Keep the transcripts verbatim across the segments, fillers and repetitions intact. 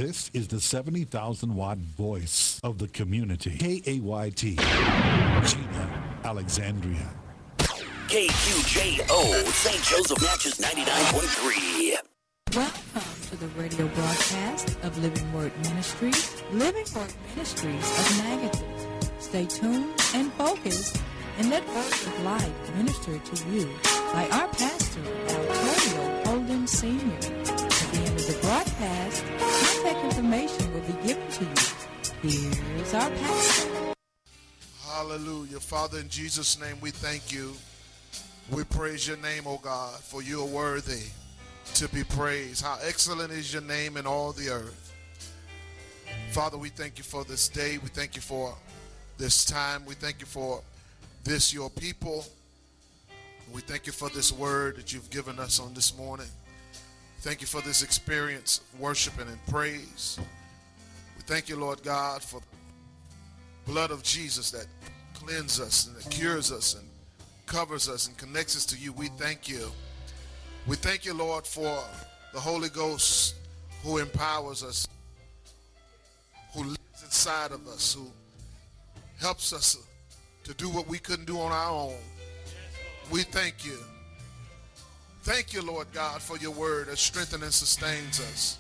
This is the seventy thousand watt voice of the community. K A Y T, Gina, Alexandria. K Q J O, Saint Joseph Natchez ninety-nine point three. Welcome to the radio broadcast of Living Word Ministries, Living Word Ministries of Magadan. Stay tuned and focused, and let words of life minister to you by our pastor, Antonio Holden Senior At the end of the broadcast, contact information will be given to you. Here's our pastor. Hallelujah. Father, in Jesus' name, we thank you. We praise your name, O God, for you are worthy to be praised. How excellent is your name in all the earth. Father, we thank you for this day. We thank you for this time. We thank you for this, your people. We thank you for this word that you've given us on this morning. Thank you for this experience of worshiping and praise. We thank you, Lord God, for the blood of Jesus that cleanses us and that cures us and covers us and connects us to you. We thank you. We thank you, Lord, for the Holy Ghost who empowers us, who lives inside of us, who helps us to do what we couldn't do on our own. We thank you. Thank you, Lord God, for your word that strengthens and sustains us,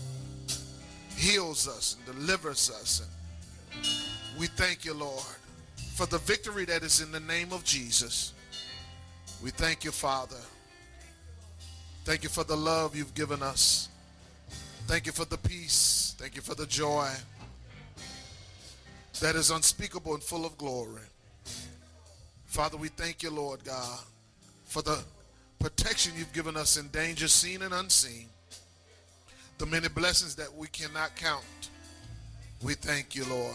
heals us and delivers us. And we thank you, Lord, for the victory that is in the name of Jesus. We thank you, Father. Thank you for the love you've given us. Thank you for the peace. Thank you for the joy that is unspeakable and full of glory. Father, we thank you, Lord God, for the protection you've given us in danger seen and unseen, the many blessings that we cannot count. We thank you, Lord.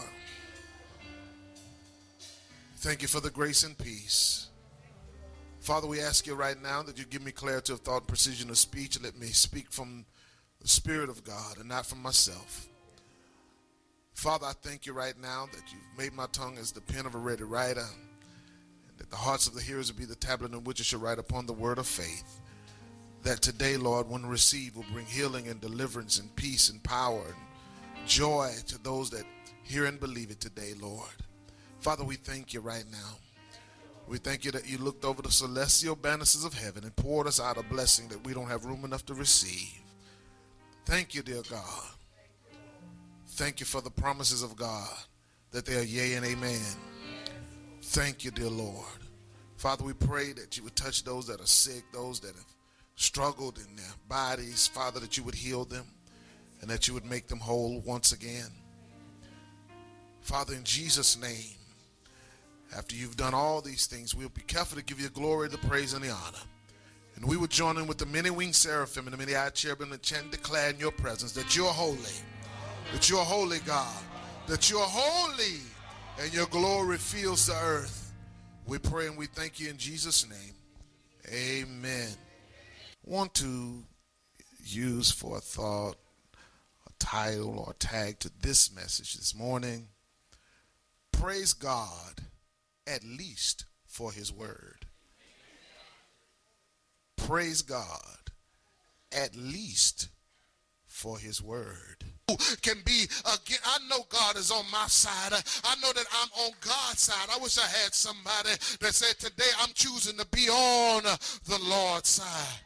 Thank you for the grace and peace. Father, we ask you right now that you give me clarity of thought and precision of speech. Let me speak from the Spirit of God and not from myself. Father, I thank you right now that you've made my tongue as the pen of a ready writer, and that the hearts of the hearers will be the tablet in which it shall write upon the word of faith. That today, Lord, when received, will bring healing and deliverance and peace and power and joy to those that hear and believe it today, Lord. Father, we thank you right now. We thank you that you looked over the celestial banisters of heaven and poured us out a blessing that we don't have room enough to receive. Thank you, dear God. Thank you for the promises of God, that they are yea and amen. Thank you, dear Lord. Father, we pray that you would touch those that are sick, those that have struggled in their bodies. Father, that you would heal them and that you would make them whole once again. Father, in Jesus' name, after you've done all these things, we'll be careful to give you glory, the praise, and the honor. And we will join in with the many-winged seraphim and the many-eyed cherubim and chant, declare in your presence that you're holy, that you're holy, God, that you're holy, and your glory fills the earth. We pray and we thank you in Jesus' name. Amen. I want to use for a thought, a title or a tag to this message this morning. Praise God, at least for his word. Praise God, at least for his word. Can be again. I know God is on my side. I know that I'm on God's side. I wish I had somebody that said, today I'm choosing to be on the Lord's side.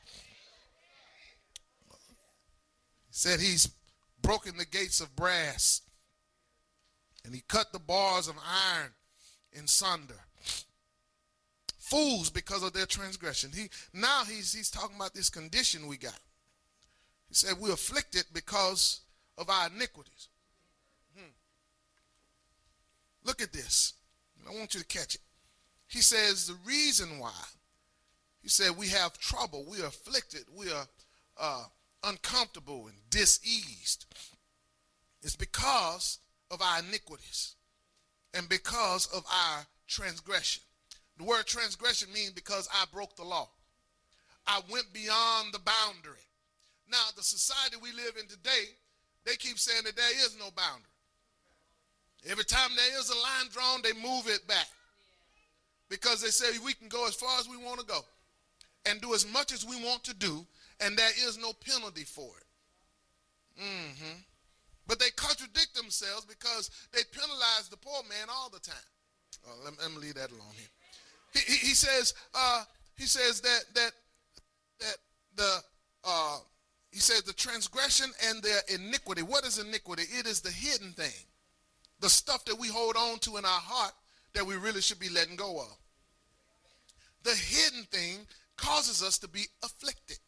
He said he's broken the gates of brass and he cut the bars of iron in sunder. Fools because of their transgression. He now he's he's talking about this condition we got. He said we're afflicted because of our iniquities. Hmm. Look at this. I want you to catch it. He says the reason why. He said we have trouble. We are afflicted. We are uh, uncomfortable and diseased. It's because of our iniquities and because of our transgression. The word transgression means because I broke the law. I went beyond the boundary. Now, the society we live in today, they keep saying that there is no boundary. Every time there is a line drawn, they move it back. Because they say we can go as far as we want to go and do as much as we want to do, and there is no penalty for it. Mm-hmm. But they contradict themselves because they penalize the poor man all the time. Oh, let, me, let me leave that alone here. He, he, he says uh, he says that that that the uh, he says the transgression and their iniquity. What is iniquity? It is the hidden thing, the stuff that we hold on to in our heart that we really should be letting go of. The hidden thing causes us to be afflicted.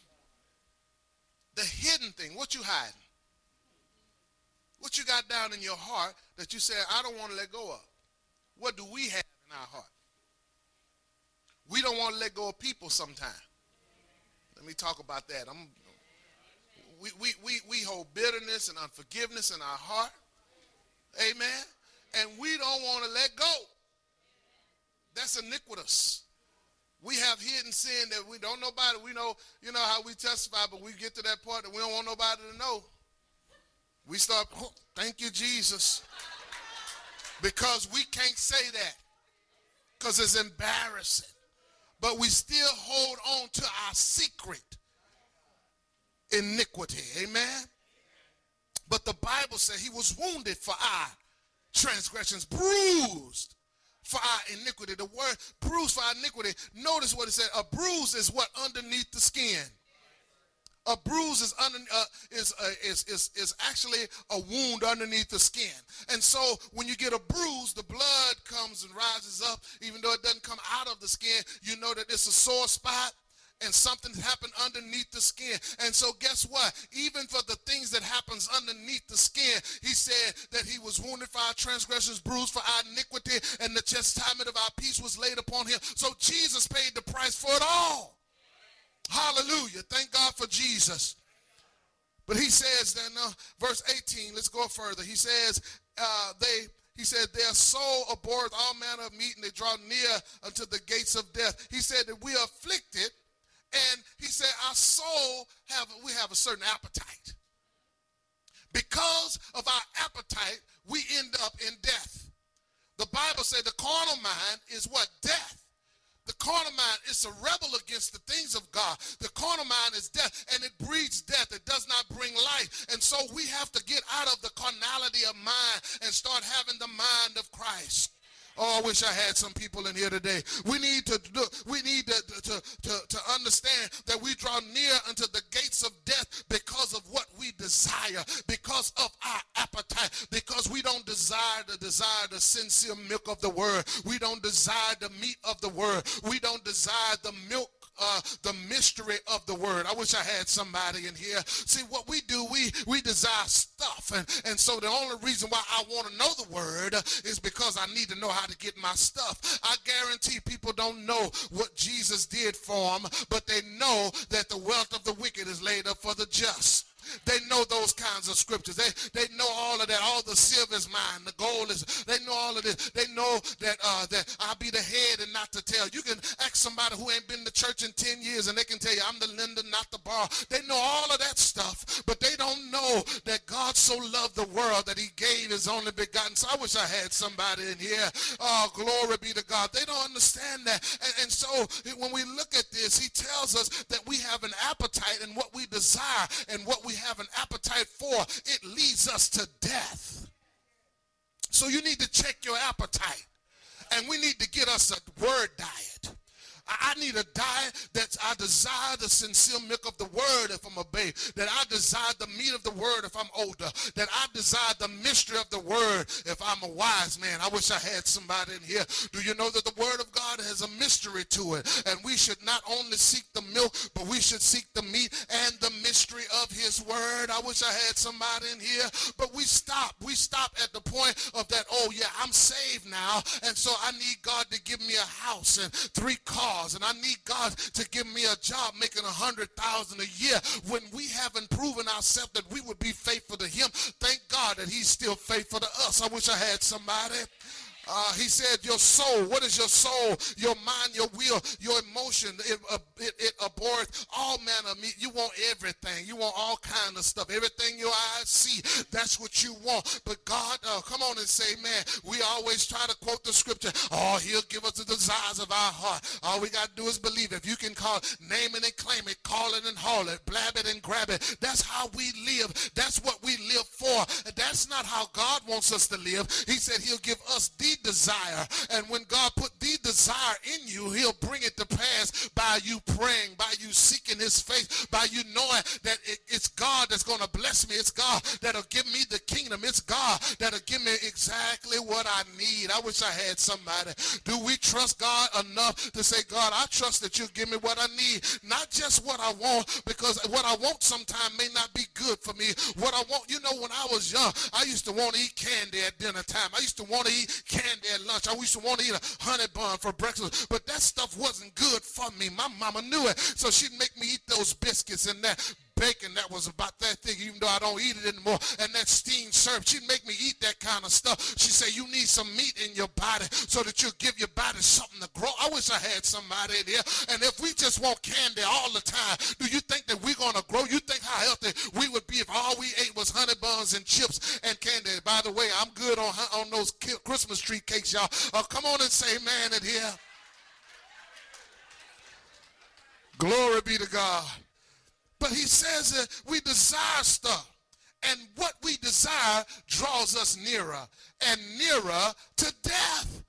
The hidden thing, what you hiding? What you got down in your heart that you say, I don't want to let go of? What do we have in our heart? We don't want to let go of people sometimes. Let me talk about that. I'm, we, we, we, we hold bitterness and unforgiveness in our heart. Amen. And we don't want to let go. That's iniquitous. We have hidden sin that we don't nobody, we know, you know how we testify, but we get to that part that we don't want nobody to know. We start, oh, thank you, Jesus. Because we can't say that. Because it's embarrassing. But we still hold on to our secret iniquity. Amen. But the Bible said he was wounded for our transgressions, bruised for our iniquity. The word bruised for our iniquity. Notice what it said. A bruise is what? Underneath the skin. A bruise is, under, uh, is, uh, is, is, is actually a wound underneath the skin. And so when you get a bruise, the blood comes and rises up. Even though it doesn't come out of the skin, you know that it's a sore spot and something happened underneath the skin. And so guess what? Even for the things that happens underneath the skin, he said that he was wounded for our transgressions, bruised for our iniquity, and the chastisement of our peace was laid upon him. So Jesus paid the price for it all. Hallelujah. Thank God for Jesus. But he says then, uh, verse eighteen, let's go further. He says, uh, they, he said, their soul abhorreth all manner of meat, and they draw near unto the gates of death. He said that we are afflicted, and he said our soul, have we have a certain appetite. Because of our appetite, we end up in death. The Bible said the carnal mind is what? Death. The carnal mind is a rebel against the things of God. The carnal mind is death, and it breeds death. It does not bring life. And so we have to get out of the carnality of mind and start having the mind of Christ. Oh, I wish I had some people in here today. We need to do, we need to, to, to, to understand that we draw near unto the gates of death because of what we desire, because of our appetite, because we don't desire the desire the sincere milk of the word. We don't desire the meat of the word. We don't desire the milk Uh, the mystery of the word. I wish I had somebody in here. See, what we do, we we desire stuff. And, and so the only reason why I want to know the word is because I need to know how to get my stuff. I guarantee people don't know what Jesus did for them, but they know that the wealth of the wicked is laid up for the just. They know those kinds of scriptures. They they know all of that. All the silver is mine. The gold is. They know all of this. They know that uh, that I'll be the head and not the tail. You can ask somebody who ain't been to church in ten years, and they can tell you I'm the lender, not the borrower. They know all of that stuff, but they don't know that God so loved the world that he gave his only begotten. So I wish I had somebody in here. Oh, glory be to God. They don't understand that. And, and so when we look at this, he tells us that we have an appetite, and what we desire and what we have an appetite for, it leads us to death. So you need to check your appetite, and we need to get us a word diet. I need a diet that I desire the sincere milk of the word if I'm a babe, that I desire the meat of the word if I'm older, that I desire the mystery of the word if I'm a wise man. I wish I had somebody in here. Do you know that the word of God has a mystery to it? And we should not only seek the milk, but we should seek the meat and the mystery of his word. I wish I had somebody in here, but we stop. We stop at the point of that, oh yeah, I'm saved now, and so I need God to give me a house and three cars, and I need God to give me a job making a hundred thousand a year, when we haven't proven ourselves that we would be faithful to him. Thank God that he's still faithful to us. I wish I had somebody. Uh, he said your soul. What is your soul? Your mind, your will, your emotion. It, uh, it, it abhors all manner of meat. You want everything. You want all kind of stuff. Everything your eyes see, that's what you want. But God, uh, come on and say, man, we always try to quote the scripture. Oh, he'll give us the desires of our heart. All we got to do is believe. If you can call it, name it and claim it, call it and haul it, blab it and grab it. That's how we live. That's what we live for. That's not how God wants us to live. He said he'll give us the desire. And when God put the desire in you, he'll bring it to pass by you praying, by you seeking his face, by you knowing that it, it's God that's going to bless me. It's God that'll give me the kingdom. It's God that'll give me exactly what I need. I wish I had somebody. Do we trust God enough to say, God, I trust that you'll give me what I need, not just what I want, because what I want sometimes may not be good for me. What I want, you know, when I was young, I used to want to eat candy at dinner time. I used to want to eat candy at lunch. I used to want to eat a honey bun for breakfast, but that stuff wasn't good for me. My mama knew it, so she'd make me eat those biscuits and that bacon that was about that thick, even though I don't eat it anymore, and that steamed syrup. She'd make me eat that kind of stuff. She said, you need some meat in your body so that you'll give your body something to grow. I wish I had somebody in here. And if we just want candy all the time, do you think that we're going to grow? You think how healthy we would be if all we ate was honey buns and chips and candy? By the way, I'm good on, on those Christmas tree cakes, y'all. Uh, come on and say amen in here. Glory be to God. But he says that we desire stuff, and what we desire draws us nearer and nearer to death.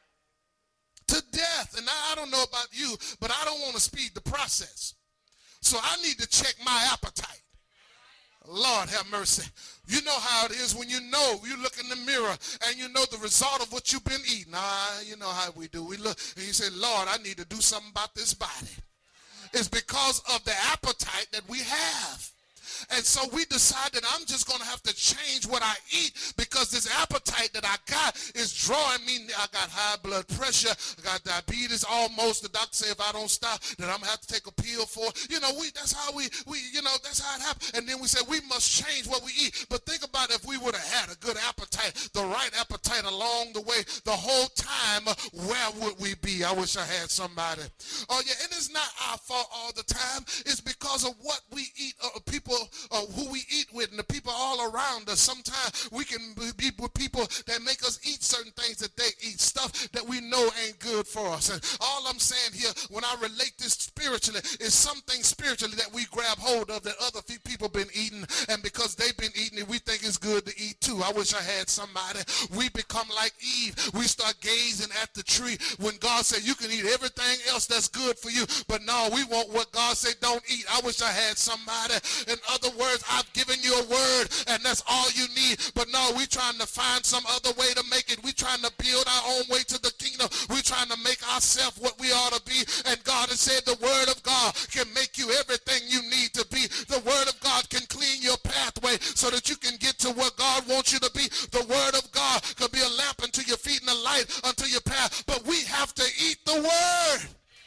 To death. And I don't know about you, but I don't want to speed the process. So I need to check my appetite. Lord have mercy. You know how it is when you know, you look in the mirror and you know the result of what you've been eating. Ah, you know how we do. We look and you say, Lord, I need to do something about this body. It's because of the appetite that we have. And so we decided I'm just going to have to change what I eat because this appetite that I got is drawing me. I got high blood pressure. I got diabetes almost. The doctor said if I don't stop, then I'm going to have to take a pill for it. You know, we that's how we, we, you know, that's how it happened. And then we said we must change what we eat. But think about if we would have had a good appetite, the right appetite along the way, the whole time, where would we be? I wish I had somebody. Oh, yeah, and it's not our fault all the time. It's because of what we eat, uh, people Uh, who we eat with and the people all around us. Sometimes we can be with people that make us eat certain things that they eat, stuff that we know ain't good for us. And all I'm saying here, when I relate this spiritually, is something spiritually that we grab hold of that other people been eating, and because they've been eating it, we think it's good to eat too. I wish I had somebody. We become like Eve. We start gazing at the tree when God said you can eat everything else that's good for you, but no, we want what God said don't eat. I wish I had somebody. In other words, I've given you a word and that's all you need, but no, we're trying to find some other way to make it. We're trying to build our own way to the kingdom. We're trying to make ourselves what we ought to be, and God has said the word of God can make you everything you need to be. The word of God can clean your pathway so that you can get to where God wants you to be. The word of God could be a lamp unto your feet and a light unto your path, but we have to eat the word.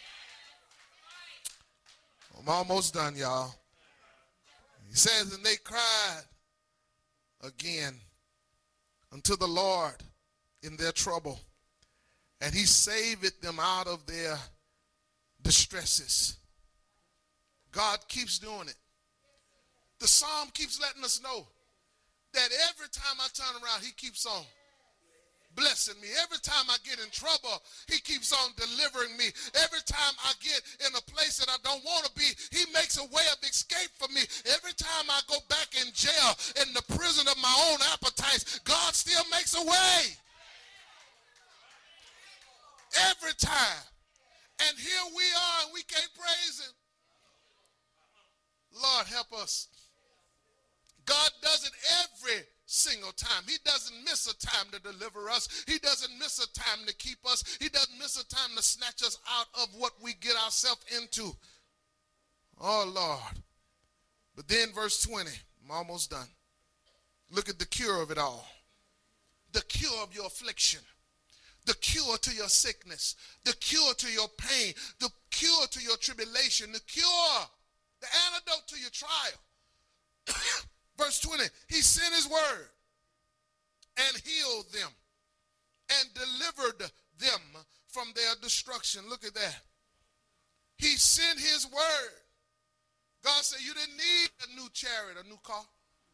I'm almost done, y'all. He says, and they cried again unto the Lord in their trouble, and he saved them out of their distresses. God keeps doing it. The psalm keeps letting us know that every time I turn around, he keeps on blessing me. Every time I get in trouble, he keeps on delivering me. Every time I get in a place that I don't want to be, he makes a way of escape for me. Every time I go back in jail, in the prison of my own appetites, God still makes a way. Every time. And here we are, and we can't praise him. Lord, help us. God does it every single time. He doesn't miss a time to deliver us. He doesn't miss a time to keep us. He doesn't miss a time to snatch us out of what we get ourselves into. Oh, Lord. But then verse twenty, I'm almost done. Look at the cure of it all. The cure of your affliction. The cure to your sickness. The cure to your pain. The cure to your tribulation. The cure, the antidote to your trial. Verse twenty, he sent his word and healed them and delivered them from their destruction. Look at that. He sent his word. God said you didn't need a new chariot, a new car.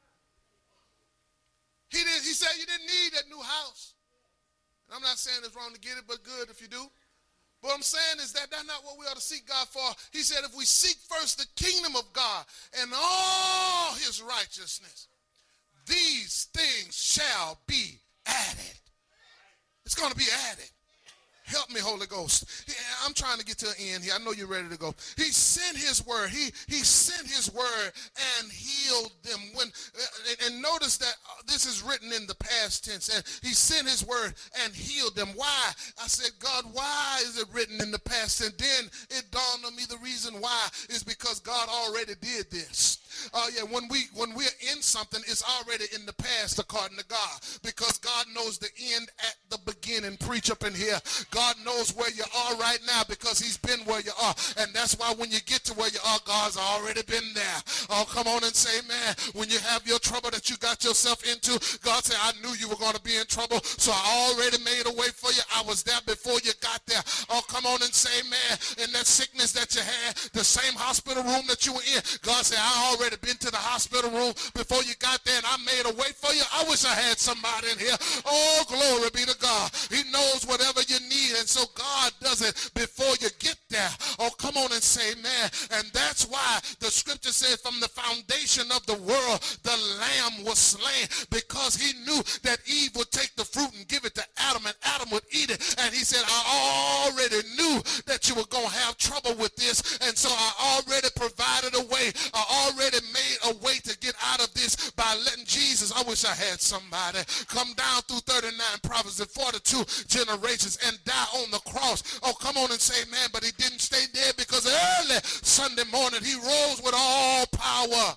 He didn't, he said you didn't need that new house. And I'm not saying it's wrong to get it, but good if you do. But what I'm saying is that that's not what we ought to seek God for. He said if we seek first the kingdom of God and all his righteousness, these things shall be added. It's going to be added. Help me, Holy Ghost. Yeah, I'm trying to get to the end here. I know you're ready to go. He sent his word. He, he sent his word and healed them. When uh, and notice that uh, this is written in the past tense. And he sent his word and healed them. Why? I said, God, why is it written in the past? And then it dawned on me the reason why is because God already did this. Uh, yeah, when we when we're in something, it's already in the past according to God, because God knows the end at the beginning. Preach up in here. God knows where you are right now because he's been where you are, and that's why when you get to where you are, God's already been there. Oh, come on and say, man, when you have your trouble that you got yourself into, God said, I knew you were going to be in trouble, so I already made a way for you. I was there before you got there. Oh, come on and say, man, in that sickness that you had, the same hospital room that you were in, God said, I already been to the hospital room before you got there, and I made a way for you. I wish I had somebody in here. Oh, glory be to God. He knows whatever you need, and so God does it before you get there. Oh, come on and say, man. And that's why the scripture says from the foundation of the world, the lamb was slain, because he knew that Eve would take the fruit and give it to Adam, and Adam would eat it. And he said, I already knew that you were going to have trouble with this, and so I already provided a way. I already made a way to get out of this by letting Jesus, I wish I had somebody, come down through thirty-nine prophets and forty-two generations and die on the cross. Oh, come on and say, man, but he didn't stay dead, because early Sunday morning he rose with all power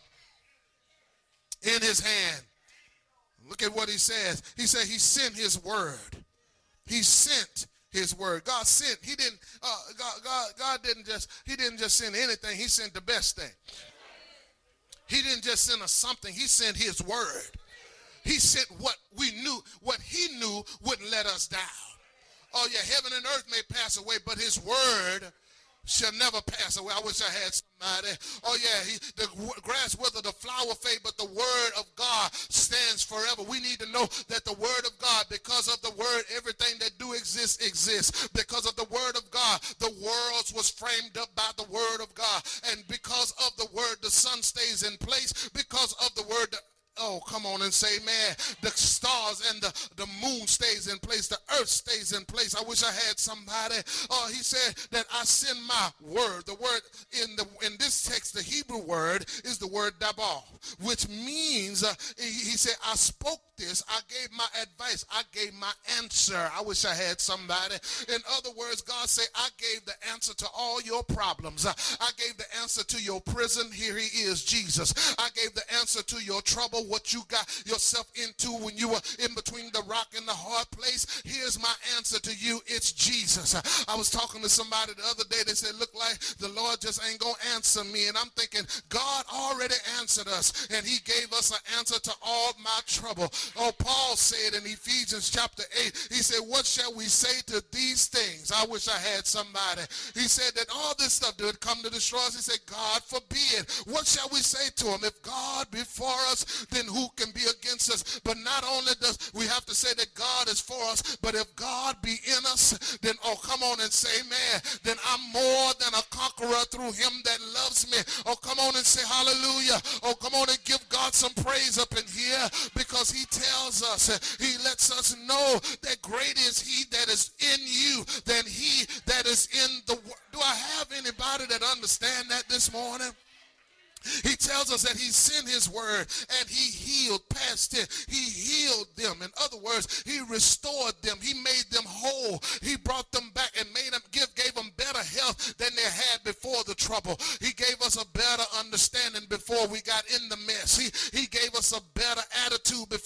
in his hand. Look at what he says. He said he sent his word. He sent his word. God sent. He didn't. Uh, God, God, God didn't just. He didn't just send anything. He sent the best thing. He didn't just send us something. He sent his word. He sent what we knew, what he knew wouldn't let us down. Oh yeah, heaven and earth may pass away, but his word shall never pass away. I wish I had somebody. Oh yeah, he, the grass wither, the flower fade, but the word of God stands forever. We need to know that the word of God, because of the word, everything that do exist exists. Because of the word of God, the world was framed up by the word of God. And because of the word, the sun stays in place. Because of the word, the oh, come on and say, man, the stars and the, the moon stays in place. The earth stays in place. I wish I had somebody. Oh, he said that I send my word. The word in the in this text, the Hebrew word is the word dabar, which means, uh, he, he said, I spoke this. I gave my advice. I gave my answer. I wish I had somebody. In other words, God said, I gave the answer to all your problems. Uh, I gave the answer to your prison. Here he is, Jesus. I gave the answer to your trouble, what you got yourself into when you were in between the rock and the hard place. Here's my answer to you. It's Jesus. I was talking to somebody the other day. They said, look like the Lord just ain't going to answer me. And I'm thinking, God already answered us, and he gave us an answer to all my trouble. Oh, Paul said in Ephesians chapter eight, he said, what shall we say to these things? I wish I had somebody. He said that all this stuff did come to destroy us. He said, God forbid. What shall we say to him? If God be for us, then who can be against us? But not only does we have to say that God is for us, but if God be in us, then, oh, come on and say, man, then I'm more than a conqueror through him that loves me. Oh, come on and say hallelujah. Oh, come on and give God some praise up in here, because he tells us, he lets us know that great is he that is in you than he that is in the world. Do I have anybody that understand that this morning? He tells us that he sent his word and he healed past tense. He healed them. In other words, he restored them. He made them whole. He brought them back and made them give, gave them better health than they had before the trouble. He gave us a better understanding before we got in the mess. He, he gave us a better attitude before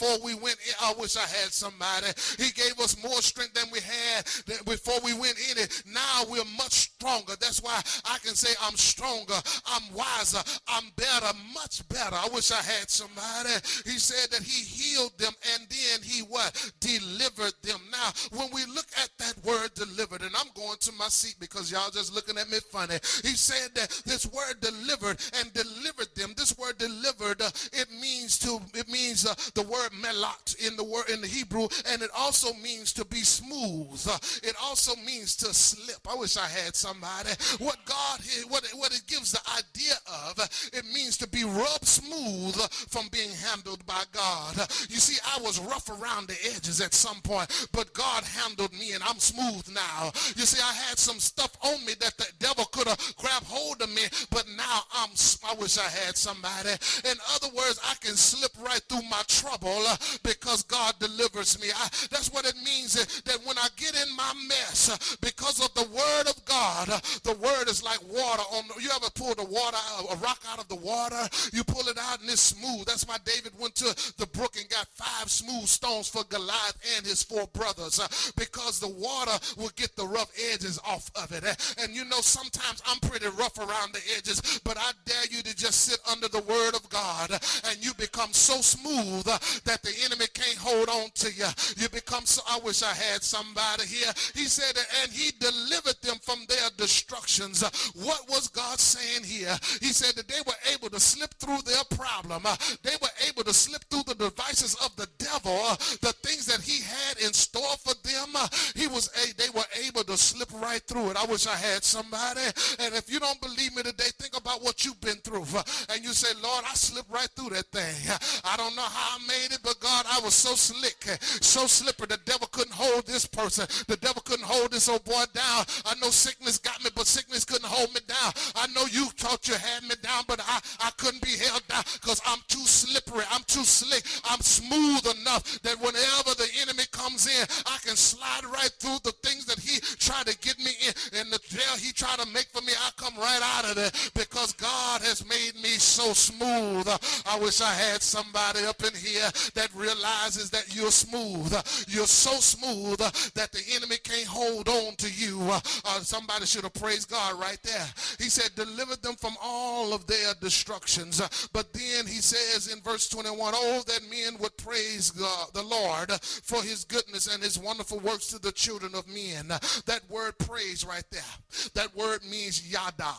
before we went in. I wish I had somebody. He gave us more strength than we had before we went in it. Now we're much stronger. That's why I can say I'm stronger, I'm wiser, I'm better, much better. I wish I had somebody. He said that he healed them and then he what? Delivered them. Now, when we look at that word delivered, and I'm going to my seat because y'all just looking at me funny. He said that this word delivered and delivered them. This word delivered, uh, it means to, it means uh, the word melot in the word in the Hebrew, and it also means to be smooth. Uh, it also means to slip. I wish I had somebody. What God, what, what it gives the idea of, it means to be rubbed smooth from being handled by God. You see, I was rough around the edges at some point, but God handled me and I'm smooth now. You see, I had some stuff on me that the devil could have grabbed hold of me, but now I'm, I wish I had somebody. In other words, I can slip right through my trouble uh, because God delivers me. I, that's what it means, uh, that when I get in my mess, uh, because of the word of God, uh, the word is like water on, you ever pull the water, a rock out of the water? You pull it out and it's smooth. That's why David went to the brook and got five smooth stones for Goliath and his four brothers, uh, because the water will get the rough edges off of it. And you know, sometimes I'm pretty rough around the edges, but I dare you to just sit under the word of God and you become so smooth uh, that the enemy can't hold on to you. You become so, I wish I had somebody here. He said, and he delivered them from their destructions. Uh, what was God saying here? He said that they were able to slip through their problem. Uh, they were able to slip through the devices of the devil, uh, the things that he had in store for them. Uh, he was a, they were able to slip right through it. I wish I had somebody. And if you don't believe me today, think about what you've been through. Uh, and you say, Lord, I slipped right through that thing. Uh, I don't know how I made it, but God, I was so slick, uh, so slippery. The devil couldn't hold this person. The devil couldn't hold this old boy down. I know sickness got me, but sickness couldn't hold me down. I know you thought you had me down, but I, I couldn't be held down because I'm too slippery. I'm too slick. I'm smooth enough that whenever the enemy comes in, I can slide right through the things that he tried to get me in. And the jail he tried to make for me, I come right out of there because God has made me so smooth. I wish I had somebody up in here that realizes that you're smooth. You're so smooth that the enemy can't hold on to you. Uh, somebody should have praised God right there. He said, deliver them from all of their destructions. Uh, but then he says in verse twenty-one, oh, that men would praise God, the Lord for his goodness and his wonderful works to the children of men. Uh, that word praise right there, that word means yada.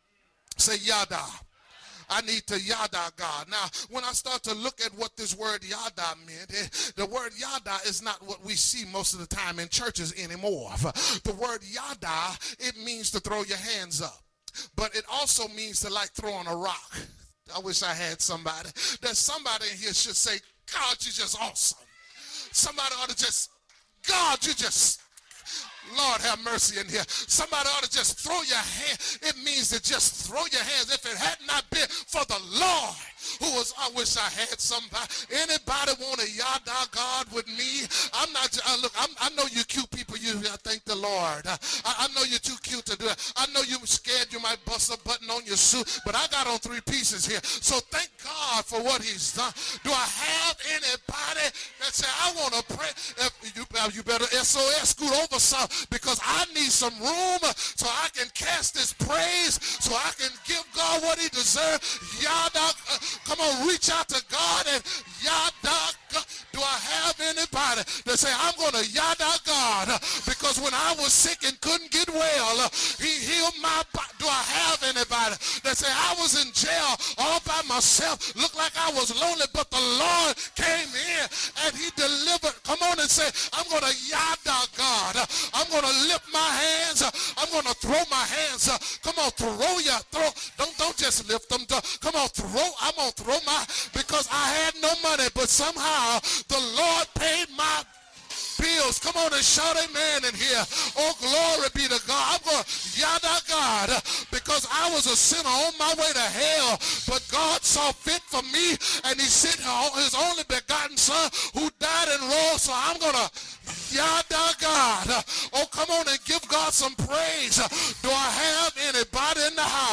Say yada. I need to yada God. Now, when I start to look at what this word yada meant, eh, the word yada is not what we see most of the time in churches anymore. The word yada, it means to throw your hands up. But it also means to like throwing a rock. I wish I had somebody. That somebody in here should say, God, you're just awesome. Somebody ought to just, God, you just, Lord have mercy in here. Somebody ought to just throw your hand. It means to just throw your hands. If it had not been for the Lord who was, I wish I had somebody. Anybody want to yada God with me? I'm not, uh, look, I'm, I know you cute people. You, I thank the Lord. I, I know you're too cute to do it. I know you're scared you might bust a button on your suit, but I got on three pieces here. So thank God for what he's done. Do I have anybody that say, I want to pray? If you, you better S O S, scoot over some, because I need some room so I can cast this praise, so I can give God what he deserves. Yada, uh, come on, reach out to God and yada. Do I have anybody that say, I'm going to yada God because when I was sick and couldn't get well, he healed my body. Do I have anybody that say, I was in jail all by myself, looked like I was lonely, but the Lord came in and he delivered. Come on and say, I'm going to yada God. I'm going to lift my hands. I'm going to throw my hands. Come on, throw your throw. Don't, don't just lift them. Come on, throw. I'm going to throw my, because I had no money, but somehow the Lord paid my bills. Come on and shout amen in here. Oh, glory be to God. I'm going to yada God because I was a sinner on my way to hell, but God saw fit for me and he sent his only begotten son who died and rose. So I'm going to yada God. Oh, come on and give God some praise. Do I have anybody in the house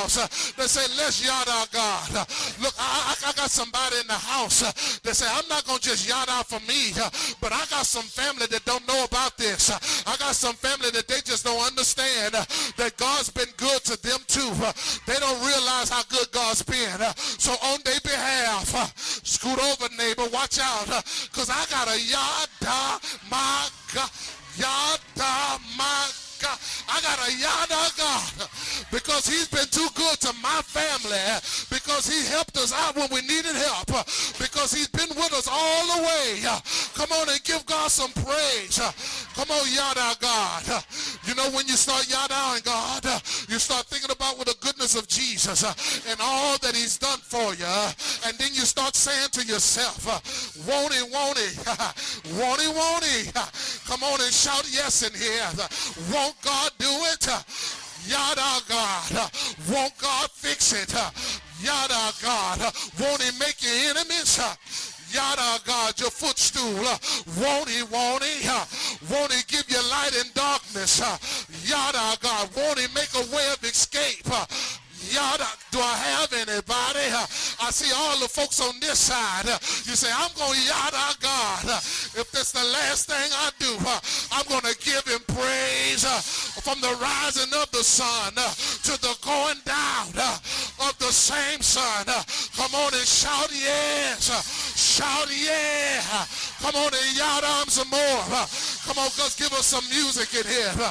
house uh, that say, let's yada God. Uh, look, I, I, I got somebody in the house uh, that say, I'm not going to just yada for me, uh, but I got some family that don't know about this. Uh, I got some family that they just don't understand uh, that God's been good to them too. Uh, they don't realize how good God's been. Uh, so on their behalf, uh, scoot over, neighbor, watch out, because uh, I got a yada, my God, yada, my God. I got a yada God because he's been too good to my family, because he helped us out when we needed help, because he's been with us all the way. Come on and give God some praise. Come on, yada God. You know, when you start yadaing God, you start thinking about with the goodness of Jesus and all that he's done for you, and then you start saying to yourself, won't he, won't he, won't he, won't he? Come on and shout yes in here. Won't God do it? Yada God. Won't God fix it? Yada God. Won't he make your enemies? Yada God, your footstool. Won't he, won't he? Won't he give you light in darkness? Yada God. Won't he make a way of escape? Yada. Do I have anybody? I see all the folks on this side. You say, I'm going to yada God. If that's the last thing I do, I'm going to give him praise from the rising of the sun to the going down of the same sun. Come on and shout yes. Shout yeah. Come on and yada him some more. Come on, just give us some music in here.